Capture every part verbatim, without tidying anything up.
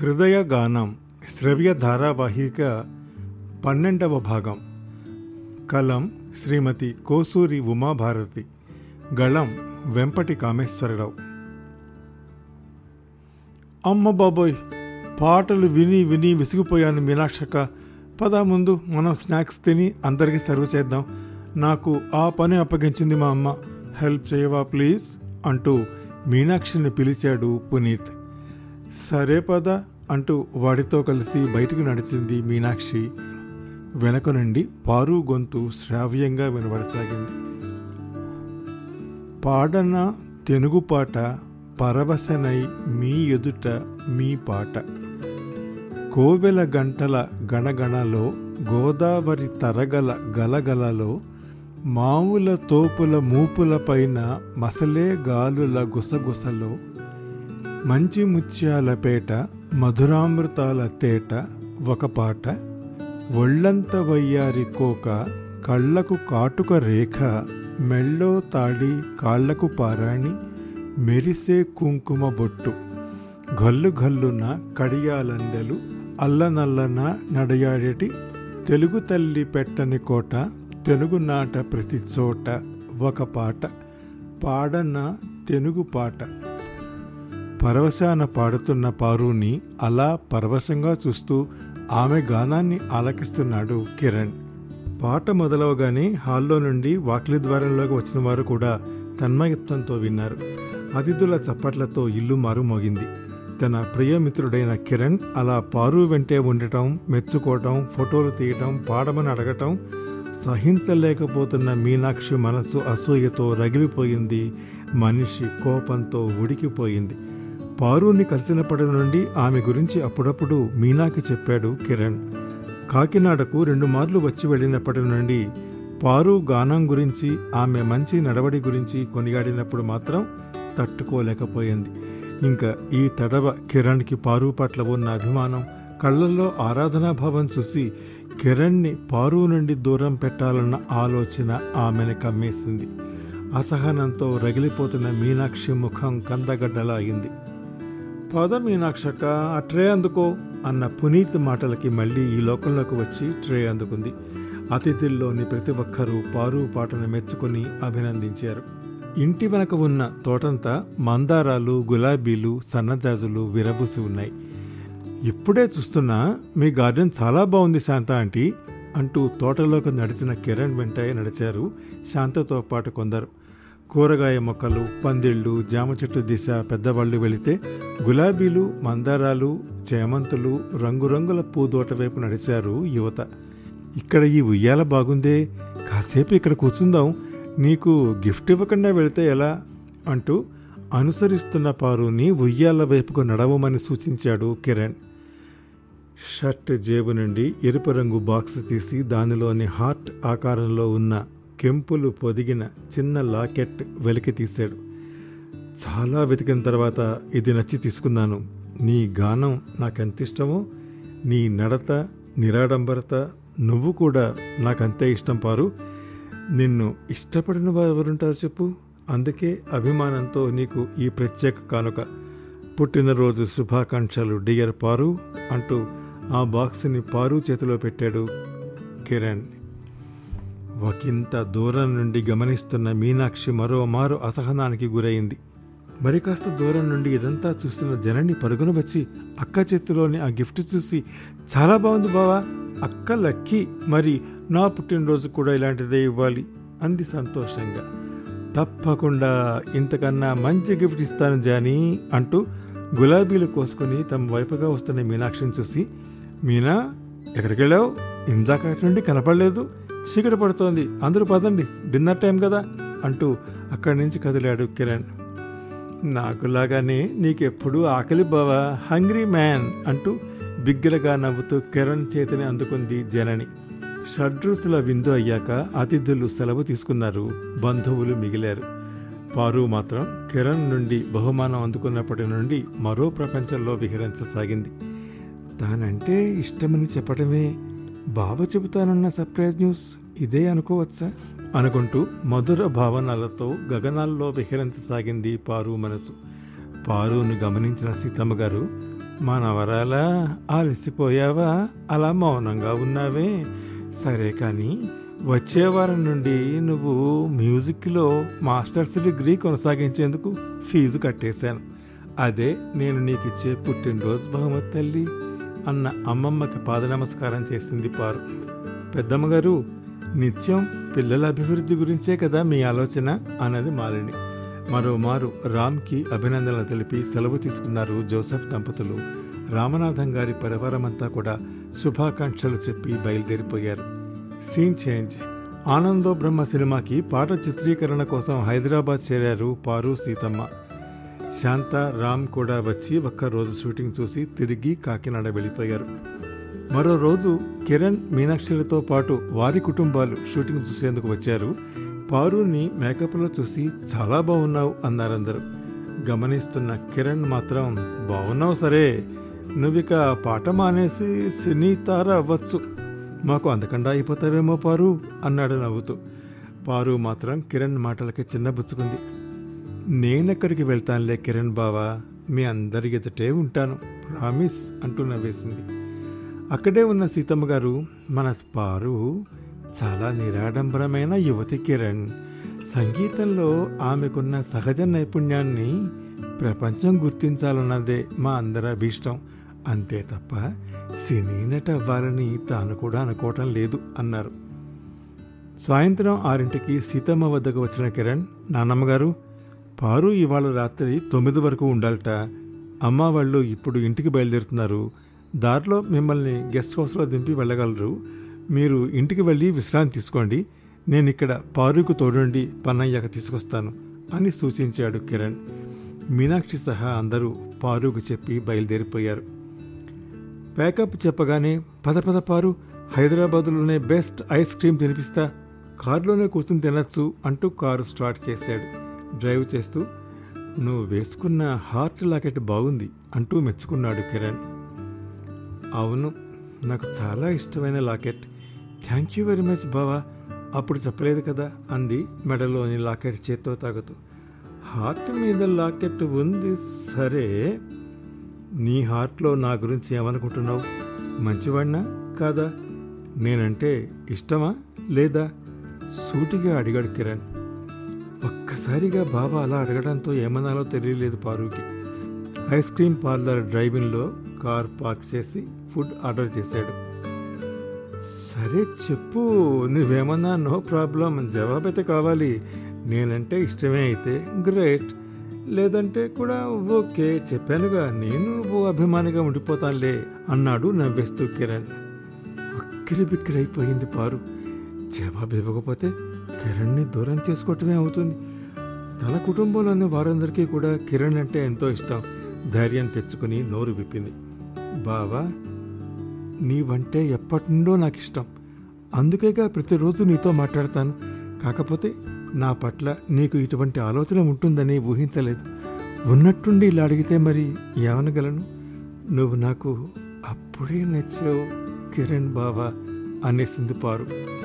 హృదయగానం శ్రవ్య ధారావాహిక పన్నెండవ భాగం. కలం శ్రీమతి కోసూరి ఉమాభారతి, గళం వెంపటి కామేశ్వరరావు. అమ్మ బాబోయ్, పాటలు విని విని విసిగిపోయాను మీనాక్షక్క. పద ముందు మనం స్నాక్స్ తిని అందరికీ సర్వ్ చేద్దాం. నాకు ఆ పని అప్పగించింది మా అమ్మ, హెల్ప్ చేయవా ప్లీజ్ అంటూ మీనాక్షిని పిలిచాడు పునీత్. సరే పద అంటూ వాడితో కలిసి బయటకు నడిచింది మీనాక్షి. వెనక నుండి పారు గొంతు శ్రావ్యంగా వినబడసాగింది. పాడన తెనుగు పాట పరవశనై మీ ఎదుట మీ పాట. కోవెల గంటల గణగణలో గోదావరి తరగల గలగలలో మావుల తోపుల మూపుల పైన మసలే గాలుల గుసగుసలో మంచి ముత్యాల పేట మధురామృతాల తేట ఒక పాట. ఒళ్ళంత వయ్యారి కోక కళ్ళకు కాటుక రేఖ మెళ్ళో తాడి కాళ్లకు పారాణి మెరిసే కుంకుమ బొట్టు గల్లు గల్లున కడియాలందెలు అల్లనల్లన నడయాడేటి తెలుగు తల్లి పెట్టని కోట తెలుగునాట ప్రతి చోట ఒక పాట. పాడన తెనుగు పాట. పరవశాన పాడుతున్న పారుని అలా పరవశంగా చూస్తూ ఆమె గానాన్ని ఆలకిస్తున్నాడు కిరణ్. పాట మొదలవగానే హాల్లో నుండి వాకిలి ద్వారంలోకి వచ్చిన వారు కూడా తన్మయత్వంతో విన్నారు. అతిథుల చప్పట్లతో ఇల్లు మారుమోగింది. తన ప్రియమిత్రుడైన కిరణ్ అలా పారు వెంటే ఉండటం, మెచ్చుకోవటం, ఫోటోలు తీయటం, పాడమని అడగటం సహించలేకపోతున్న మీనాక్షి మనసు అసూయతో రగిలిపోయింది. మనిషి కోపంతో ఉడికిపోయింది. పారుని కలిసినప్పటి నుండి ఆమె గురించి అప్పుడప్పుడు మీనాకి చెప్పాడు కిరణ్. కాకినాడకు రెండు మార్లు వచ్చి వెళ్ళినప్పటి నుండి పారు గానం గురించి, ఆమె మంచి నడవడి గురించి కొనియాడినప్పుడు మాత్రం తట్టుకోలేకపోయింది. ఇంకా ఈ తడవ కిరణ్కి పారు పట్ల ఉన్న అభిమానం, కళ్ళల్లో ఆరాధనాభావం చూసి కిరణ్ని పారు నుండి దూరం పెట్టాలన్న ఆలోచన ఆమెను కమ్మేసింది. అసహనంతో రగిలిపోతున్న మీనాక్షి ముఖం కందగడ్డలా అయింది. పద మీనాక్షక్క, ఆ ట్రే అందుకో అన్న పునీత్ మాటలకి మళ్ళీ ఈ లోకంలోకి వచ్చి ట్రే అందుకుంది. అతిథుల్లోని ప్రతి ఒక్కరూ పారు పాటను మెచ్చుకొని అభినందించారు. ఇంటి వెనక ఉన్న తోటంతా మందారాలు, గులాబీలు, సన్నజాజులు విరబూసి ఉన్నాయి. ఇప్పుడే చూస్తున్నా మీ గార్డెన్ చాలా బాగుంది శాంత ఆంటీ అంటూ తోటలోకి నడిచిన కిరణ్ వెంటనే నడిచారు శాంతతో పాటు కొందరు. కూరగాయ మొక్కలు, పందిళ్ళు, జామ చెట్టు దిశ పెద్దవాళ్ళు వెళితే గులాబీలు, మందారాలు, చేమంతులు, రంగురంగుల పూదోట వైపు నడిచారు యువత. ఇక్కడ ఈ ఉయ్యాల బాగుందే, కాసేపు ఇక్కడ కూర్చుందాం, నీకు గిఫ్ట్ ఇవ్వకుండా వెళితే ఎలా అంటూ అనుసరిస్తున్న పారుని ఉయ్యాల వైపుకు నడవమని సూచించాడు కిరణ్. షర్ట్ జేబు నుండి ఎరుపు రంగు బాక్స్ తీసి దానిలోని హార్ట్ ఆకారంలో ఉన్న కెంపులు పొదిగిన చిన్న లాకెట్ వెలికి తీశాడు. చాలా వెతికిన తర్వాత ఇది నచ్చి తీసుకున్నాను. నీ గానం నాకెంత ఇష్టమో, నీ నడత, నిరాడంబరత, నువ్వు కూడా నాకంతే ఇష్టం పారు. నిన్ను ఇష్టపడిన వారు ఎవరుంటారు చెప్పు? అందుకే అభిమానంతో నీకు ఈ ప్రత్యేక కానుక. పుట్టినరోజు శుభాకాంక్షలు డియర్ పారు అంటూ ఆ బాక్స్ని పారు చేతిలో పెట్టాడు కిరణ్. ఒకంత దూరం నుండి గమనిస్తున్న మీనాక్షి మరోమారు అసహనానికి గురైంది. మరి కాస్త దూరం నుండి ఇదంతా చూసిన జనని పరుగున వచ్చి అక్క చేతిలోని ఆ గిఫ్ట్ చూసి, చాలా బాగుంది బావా, అక్క లక్కీ, మరి నా పుట్టినరోజు కూడా ఇలాంటిదే ఇవ్వాలి అంది సంతోషంగా. తప్పకుండా, ఇంతకన్నా మంచి గిఫ్ట్ ఇస్తాను జానీ అంటూ గులాబీలు కోసుకొని తమ వైపుగా వస్తున్న మీనాక్షిని చూసి, మీనా ఎక్కడికి వెళ్ళావు? ఇందాక నుండి కనపడలేదు, చీకటి పడుతోంది, అందరూ పదండి, డిన్నర్ టైం కదా అంటూ అక్కడి నుంచి కదిలాడు కిరణ్. నాకులాగానే నీకెప్పుడు ఆకలి బావా, హంగ్రీ మ్యాన్ అంటూ బిగ్గరగా నవ్వుతూ కిరణ్ చేతిని అందుకుంది జనని. షడ్రుచుల విందు అయ్యాక అతిథులు సెలవు తీసుకున్నారు. బంధువులు మిగిలారు. పారు మాత్రం కిరణ్ నుండి బహుమానం అందుకున్నప్పటి నుండి మరో ప్రపంచంలో విహరించసాగింది. తానంటే ఇష్టమని చెప్పటమే బావ చెబుతానన్న సర్ప్రైజ్ న్యూస్ ఇదే అనుకోవచ్చా అనుకుంటూ మధుర భావనలతో గగనాల్లో విహరించసాగింది పారు మనసు. పారును గమనించిన సీతమ్మ గారు, మనవరాలా, అలసిపోయావా? అలా మౌనంగా ఉన్నావే. సరే కానీ వచ్చే వారం నుండి నువ్వు మ్యూజిక్లో మాస్టర్స్ డిగ్రీ కొనసాగించేందుకు ఫీజు కట్టేశాను. అదే నేను నీకు ఇచ్చే పుట్టినరోజు బహుమతి తల్లి అన్న అమ్మమ్మకి పాద నమస్కారం చేసింది పారు. పెద్దమ్మగారు, నిత్యం పిల్లల అభివృద్ధి గురించే కదా మీ ఆలోచన అన్నది మాలిని. మరోమారు రామ్కి అభినందనలు తెలిపి సెలవు తీసుకున్నారు జోసెఫ్ దంపతులు. రామనాథం గారి పరివారమంతా కూడా శుభాకాంక్షలు చెప్పి బయలుదేరిపోయారు. Scene change. ఆనందో బ్రహ్మ సినిమాకి పాట చిత్రీకరణ కోసం హైదరాబాద్ చేరారు పారు, సీతమ్మ. శాంత, రామ్ కూడా వచ్చి ఒక్కరోజు షూటింగ్ చూసి తిరిగి కాకినాడ వెళ్ళిపోయారు. మరో రోజు కిరణ్, మీనాక్షిలతో పాటు వారి కుటుంబాలు షూటింగ్ చూసేందుకు వచ్చారు. పారుని మేకప్లో చూసి చాలా బాగున్నావు అన్నారందరూ. గమనిస్తున్న కిరణ్ మాత్రం, బాగున్నావు సరే, నువ్విక పాట మానేసి సినీ తార అవ్వచ్చు, మాకు అందకుండా అయిపోతావేమో పారు అన్నాడు నవ్వుతూ. పారు మాత్రం కిరణ్ మాటలకి చిన్నబుచ్చుకుంది. నేనెక్కడికి వెళ్తానులే కిరణ్ బావా, మీ అందరి ఎదుటే ఉంటాను, ప్రామిస్ అంటూ నవ్వేసింది. అక్కడే ఉన్న సీతమ్మ గారు, మన పారు చాలా నిరాడంబరమైన యువతి కిరణ్. సంగీతంలో ఆమెకున్న సహజ నైపుణ్యాన్ని ప్రపంచం గుర్తించాలన్నదే మా అందరి అభీష్టం. అంతే తప్ప సినీ నట అవ్వాలని తాను కూడా అనుకోవటం లేదు అన్నారు. సాయంత్రం ఆరింటికి సీతమ్మ వద్దకు వచ్చిన కిరణ్, నాన్నమ్మగారు, పారు ఇవాళ రాత్రి తొమ్మిది వరకు ఉండాలట. అమ్మ వాళ్ళు ఇప్పుడు ఇంటికి బయలుదేరుతున్నారు. దారిలో మిమ్మల్ని గెస్ట్ హౌస్లో దింపి వెళ్ళగలరు. మీరు ఇంటికి వెళ్ళి విశ్రాంతి తీసుకోండి. నేను ఇక్కడ పారుకు తోడుండి పన్నయ్యాక తీసుకొస్తాను అని సూచించాడు కిరణ్. మీనాక్షి సహా అందరూ పారుకు చెప్పి బయలుదేరిపోయారు. ప్యాకప్ చెప్పగానే, పద పద పారు, హైదరాబాదులోనే బెస్ట్ ఐస్ క్రీమ్ తినిపిస్తా, కారులోనే కూర్చుని తినచ్చు అంటూ కారు స్టార్ట్ చేశాడు. డ్రైవ్ చేస్తూ, నువ్వు వేసుకున్న హార్ట్ లాకెట్ బాగుంది అంటూ మెచ్చుకున్నాడు కిరణ్. అవును, నాకు చాలా ఇష్టమైన locket. Thank you very much బావా, అప్పుడు చెప్పలేదు కదా అంది మెడలోని లాకెట్ చేత్తో తాగుతూ. హార్ట్ మీద లాకెట్ ఉంది సరే, నీ హార్ట్లో నా గురించి ఏమనుకుంటున్నావు? మంచివాడినా కాదా? నేనంటే ఇష్టమా లేదా? సూటిగా అడిగాడు కిరణ్. ఒక్కసారిగా బాబా అలా అడగడంతో ఏమనాలో తెలియలేదు పారుకి. ఐస్ క్రీమ్ పార్లర్ డ్రైవింగ్లో కార్ పార్క్ చేసి ఫుడ్ ఆర్డర్ చేశాడు. సరే చెప్పు, నువ్వేమన్నా నో ప్రాబ్లం, జవాబైతే కావాలి. నేనంటే ఇష్టమే అయితే గ్రేట్, లేదంటే కూడా ఓకే, చెప్పానుగా నేను ఓ అభిమానిగా ఉండిపోతానులే అన్నాడు నవ్వేస్తూ కిరణ్. ఉక్కిరి బిక్కిరి అయిపోయింది పారు. జవాబు ఇవ్వకపోతే కిరణ్ని దూరం చేసుకోవటమే అవుతుంది. తన కుటుంబంలోని వారందరికీ కూడా కిరణ్ అంటే ఎంతో ఇష్టం. ధైర్యం తెచ్చుకుని నోరు విప్పింది. బావా, నీవంటే ఎప్పటి నుండో నాకు ఇష్టం, అందుకేగా ప్రతిరోజు నీతో మాట్లాడతాను. కాకపోతే నా పట్ల నీకు ఇటువంటి ఆలోచన ఉంటుందని ఊహించలేదు. ఉన్నట్టుండి ఇలా అడిగితే మరి ఏమనగలను? నువ్వు నాకు అప్పుడే నచ్చావు కిరణ్ బావా అనేసింది పారు.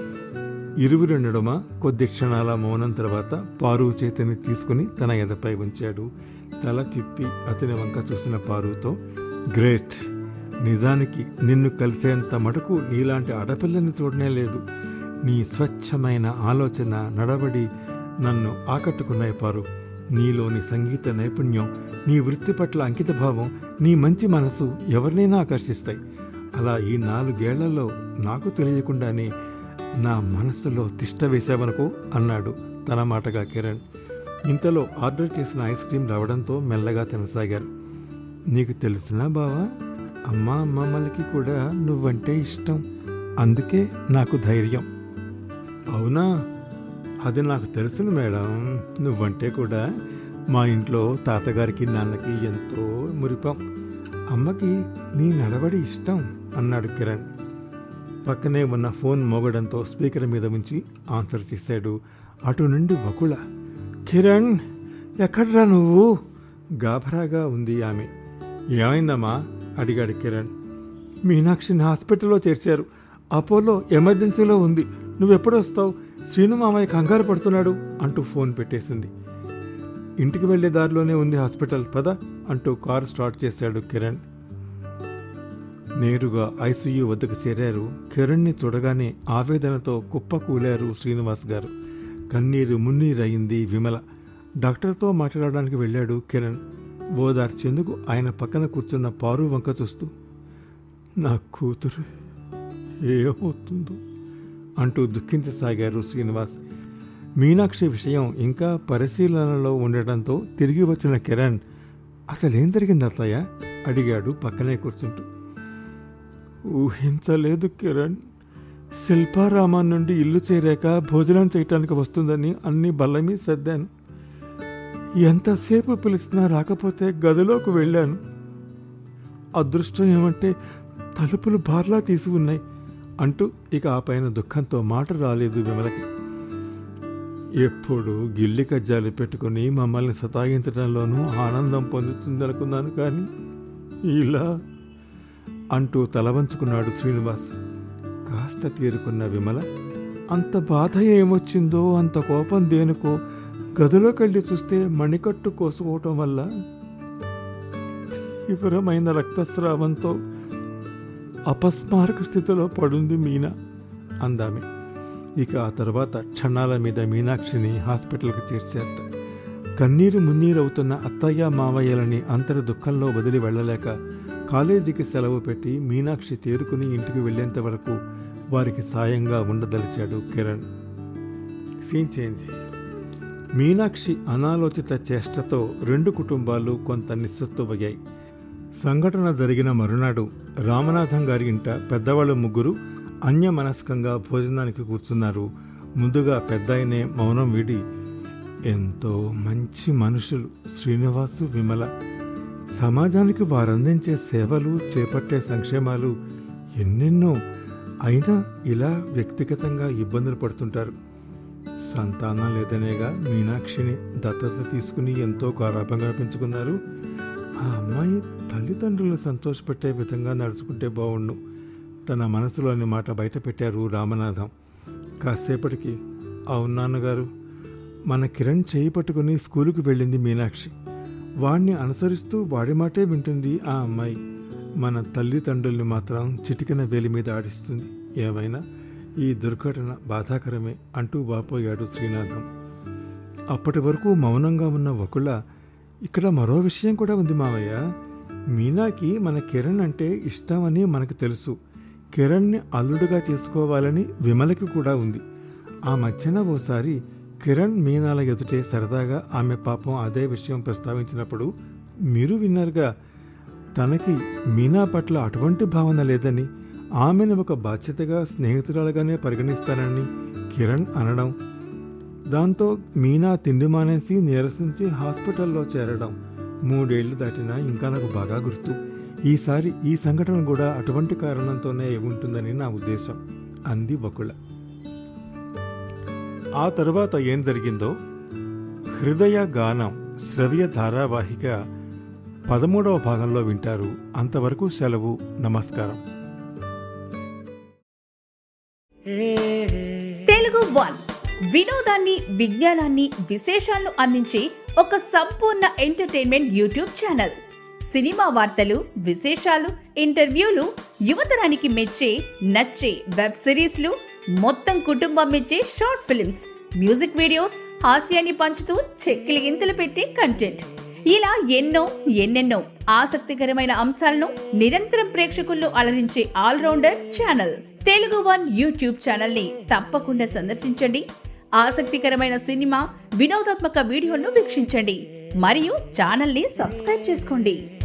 ఇరువురి నడుమ కొద్ది క్షణాల మౌనం తర్వాత పారు చేతిని తీసుకుని తన ఎదపై ఉంచాడు. తల తిప్పి అతని వంక చూసిన పారుతో, గ్రేట్, నిజానికి నిన్ను కలిసేంత మటుకు నీలాంటి ఆడపిల్లని చూడనే లేదు. నీ స్వచ్ఛమైన ఆలోచన, నడవడి నన్ను ఆకట్టుకున్నాయి పారు. నీలోని సంగీత నైపుణ్యం, నీ వృత్తి పట్ల అంకిత భావం, నీ మంచి మనసు ఎవరినైనా ఆకర్షిస్తాయి. అలా ఈ నాలుగేళ్లలో నాకు తెలియకుండానే నా మనస్సులో తిష్ట వేశావనుకో అన్నాడు తన మాటగా కిరణ్. ఇంతలో ఆర్డర్ చేసిన ఐస్ క్రీమ్ రావడంతో మెల్లగా తినసాగారు. నీకు తెలిసినా బావా, అమ్మ అమ్మమ్మలకి కూడా నువ్వంటే ఇష్టం, అందుకే నాకు ధైర్యం. అవునా? అది నాకు తెలుసును మేడం. నువ్వంటే కూడా మా ఇంట్లో తాతగారికి నాన్నకి ఎంతో మురిపం. అమ్మకి నీ నడవడి ఇష్టం అన్నాడు కిరణ్. పక్కనే ఉన్న ఫోన్ మోగడంతో స్పీకర్ మీద ఉంచి ఆన్సర్ చేశాడు. అటు నుండి వకుళ. కిరణ్, ఎక్కడ్రా నువ్వు? గాభరాగా ఉంది ఆమె. ఏమైందమ్మా అడిగాడు కిరణ్. మీనాక్షిని హాస్పిటల్లో చేర్చారు, అపోలో ఎమర్జెన్సీలో ఉంది, నువ్వెప్పుడు వస్తావు? శ్రీను మామయ్య కంగారు పడుతున్నాడు అంటూ ఫోన్ పెట్టేసింది. ఇంటికి వెళ్లే దారిలోనే ఉంది హాస్పిటల్, పద అంటూ కారు స్టార్ట్ చేశాడు కిరణ్. నేరుగా ఐసీయూ వద్దకు చేరారు. కిరణ్ని చూడగానే ఆవేదనతో కుప్పకూలారు శ్రీనివాస్ గారు. కన్నీరు మున్నీరయింది విమల. డాక్టర్తో మాట్లాడడానికి వెళ్ళాడు కిరణ్. ఓదార్చేందుకు ఆయన పక్కన కూర్చున్న పారు వంక చూస్తూ, నా కూతురు ఏమవుతుందో అంటూ దుఃఖించసాగారు శ్రీనివాస్. మీనాక్షి విషయం ఇంకా పరిశీలనలో ఉండటంతో తిరిగి వచ్చిన కిరణ్, అసలేం జరిగింది అత్తయ్య అడిగాడు పక్కనే కూర్చుంటూ. ఊహించలేదు కిరణ్. శిల్పారామం నుండి ఇల్లు చేరాక భోజనం చేయటానికి వస్తుందని అన్ని బల్లమీ సర్దాను. ఎంతసేపు పిలిచినా రాకపోతే గదిలోకి వెళ్ళాను. అదృష్టం ఏమంటే తలుపులు బార్లా తీసి ఉన్నాయి అంటూ ఇక ఆ పైన దుఃఖంతో మాట రాలేదు విమలకి. ఎప్పుడు గిల్లి కజ్జాలు పెట్టుకుని మమ్మల్ని సతాయించడంలోనూ ఆనందం పొందుతుందనుకున్నాను, కానీ ఇలా అంటూ తలవంచుకున్నాడు శ్రీనివాస్. కాస్త తీరుకున్న విమల, అంత బాధ ఏమొచ్చిందో, అంత కోపం దేనికో గదిలోకి వెళ్ళి చూస్తే మణికట్టు కోసుకోవటం వల్ల తీవ్రమైన రక్తస్రావంతో అపస్మారక స్థితిలో పడుంది మీనా అందామె. ఇక ఆ తర్వాత క్షణాల మీద మీనాక్షిని హాస్పిటల్కి చేర్చారట. కన్నీరు మున్నీరవుతున్న అత్తయ్య మావయ్యలని అంతరి దుఃఖంలో వదిలి వెళ్ళలేక కాలేజీకి సెలవు పెట్టి మీనాక్షి తేరుకుని ఇంటికి వెళ్లేంత వరకు వారికి సాయంగా ఉండదలిచాడు కిరణ్. Scene change. మీనాక్షి అనాలోచిత చేష్టతో రెండు కుటుంబాలు కొంత నిస్సత్తువయ్యాయి. సంఘటన జరిగిన మరునాడు రామనాథం గారి ఇంట పెద్దవాళ్ళు ముగ్గురు అన్యమనస్కంగా భోజనానికి కూర్చున్నారు. ముందుగా పెద్దాయనే మౌనం వీడి, ఎంతో మంచి మనుషులు శ్రీనివాసు, విమల. సమాజానికి వారందించే సేవలు, చేపట్టే సంక్షేమాలు ఎన్నెన్నో. అయినా ఇలా వ్యక్తిగతంగా ఇబ్బందులు పడుతుంటారు. సంతానం లేదనేగా మీనాక్షిని దత్తత తీసుకుని ఎంతో గారాబంగా పెంచుకున్నారు. ఆ అమ్మాయి తల్లిదండ్రులను సంతోషపెట్టే విధంగా నడుచుకుంటే బావుండు. తన మనసులోని మాట బయట పెట్టారు రామనాథం. కాసేపటికి, అవును నాన్నగారు, మన కిరణ్ చేయి పట్టుకుని స్కూలుకు వెళ్ళింది మీనాక్షి. వాణ్ణి అనుసరిస్తూ వాడి మాటే వింటుంది ఆ అమ్మాయి. మన తల్లిదండ్రుల్ని మాత్రం చిటికెన వేలి మీద ఆడిస్తుంది. ఏమైనా ఈ దుర్ఘటన బాధాకరమే అంటూ వాపోయాడు శ్రీనాథం. అప్పటి వరకు మౌనంగా ఉన్న ఒకళ్ళ, ఇక్కడ మరో విషయం కూడా ఉంది మావయ్య. మీనాకి మన కిరణ్ అంటే ఇష్టమని మనకు తెలుసు. కిరణ్ని అల్లుడుగా చేసుకోవాలని విమలకి కూడా ఉంది. ఆ మధ్యన ఓసారి కిరణ్ మీనాల ఎదుటే సరదాగా ఆమె పాపం అదే విషయం ప్రస్తావించినప్పుడు మీరు విన్నారుగా, తనకి మీనా పట్ల అటువంటి భావన లేదని, ఆమెను ఒక బాధ్యతగా స్నేహితురాలుగానే పరిగణిస్తానని కిరణ్ అనడం. దాంతో మీనా తిండి మానేసి నీరసించి హాస్పిటల్లో చేరడం. మూడేళ్లు దాటినా ఇంకా నాకు బాగా గుర్తు. ఈసారి ఈ సంఘటన కూడా అటువంటి కారణంతోనే ఉంటుందని నా ఉద్దేశం అంది బకుళ. ఆ తరువాత ఏం జరిగిందో హృదయ గానం శ్రవ్య ధారావాహిక పదమూడవ భాగంలో వింటారు. అంతవరకు సెలవు. నమస్కారం. తెలుగు వన్ వినోదాన్ని, విజ్ఞానాన్ని, విశేషాలను అందించే ఒక సంపూర్ణ ఎంటర్టైన్మెంట్ యూట్యూబ్ ఛానల్. సినిమా వార్తలు, విశేషాలు, ఇంటర్వ్యూలు, యువతరానికి మెచ్చే నచ్చే వెబ్ సిరీస్లు, మొత్తం కుటుంబం మెచ్చే షార్ట్ ఫిల్మ్స్, మ్యూజిక్ వీడియోస్, హాస్యాన్ని పంచుతూ చెక్కిలి గింతలు పెట్టే కంటెంట్, ఇలా ఎన్నో ఎన్నెన్నో ఆసక్తికరమైన అంశాలను నిరంతరం ప్రేక్షకుల్లో అలరించే all rounder channel Telugu one YouTube channel ని తప్పకుండా సందర్శించండి. ఆసక్తికరమైన సినిమా, వినోదాత్మక వీడియోలను వీక్షించండి మరియు ఛానల్ ని సబ్స్క్రైబ్ చేసుకోండి.